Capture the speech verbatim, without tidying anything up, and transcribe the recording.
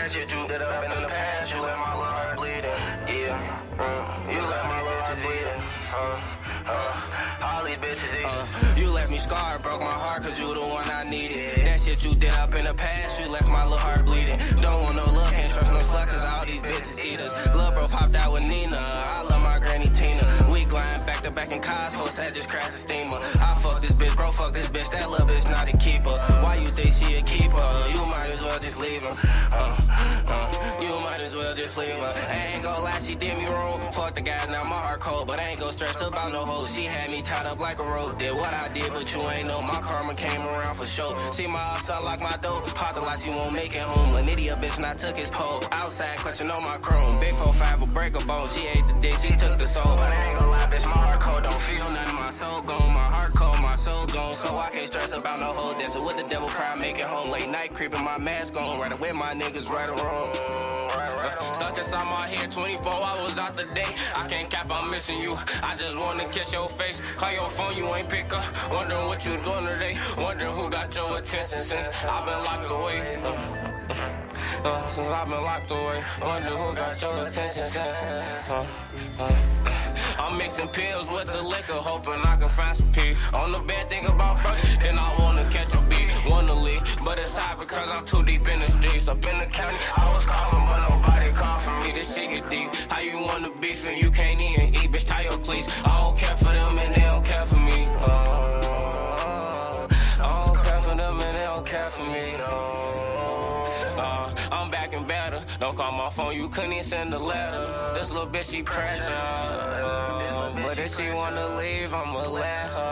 that shit you did up in the past. You let my little heart bleed it. Yeah, uh, you let my little heart bleed it. Uh, uh, all these bitches eat. Uh, you left me scarred, broke my heart, cause you the one I needed. That shit you did up in the past, you left my little heart bleeding. Don't want no love, can't trust no slut, cause all these bitches eaters. Lil' bro popped out with Nina, I love my granny Tina. We gliding back to back in cars, folks had just crashed a steamer. I fuck this bitch, bro, fuck this bitch, that little bitch not a keeper. Why you think she a keeper? You might as well just leave her. Uh, uh, you might as well just leave her. I ain't gon' lie, she did me wrong. Fuck the guys, now my heart cold, but I ain't gon' stress about no hoes. She had me tied up like a rope. Did what I did, but you ain't know my karma came around for sure. See my son lock my door, pop the lights, he won't make it home. An idiot bitch, and I took his pole. Outside clutching on my chrome. Big four five will break a bone. She ate the dick, she took the soul. But I ain't gon' lie, bitch, my heart cold. Don't feel nothing, my soul gone. My heart cold, my soul gone. So I can't stress about no hoes. Dancing with the devil, cry, make it home. Late night creeping, my mask on. Right away, my niggas right or wrong. Right, right, uh, stuck inside my head twenty-four hours out the day. I can't cap, I'm missing you. I just wanna kiss your face. Call your phone, you ain't pick up. Wondering what you doing today. Wondering who got your attention since I've been locked away. Uh, uh, uh, since I've been locked away. Wondering who got your attention since. Uh, uh, I'm mixing pills with the liquor, hoping I can find some peace. On the bed, think about broke, then I wanna catch a beat. Wanna leave, but it's hot because I'm too deep in the streets. Up in the county, I was calling, but nobody called for me. This shit get deep. How you wanna beef and you can't even eat? Bitch, tie your cleats. I don't care for them and they don't care for me. Uh, I don't care for them and they don't care for me. Uh, I'm back and better. Don't call my phone, you couldn't even send a letter. This little bitch, she pressure. Uh, but if she wanna leave, I'ma let her.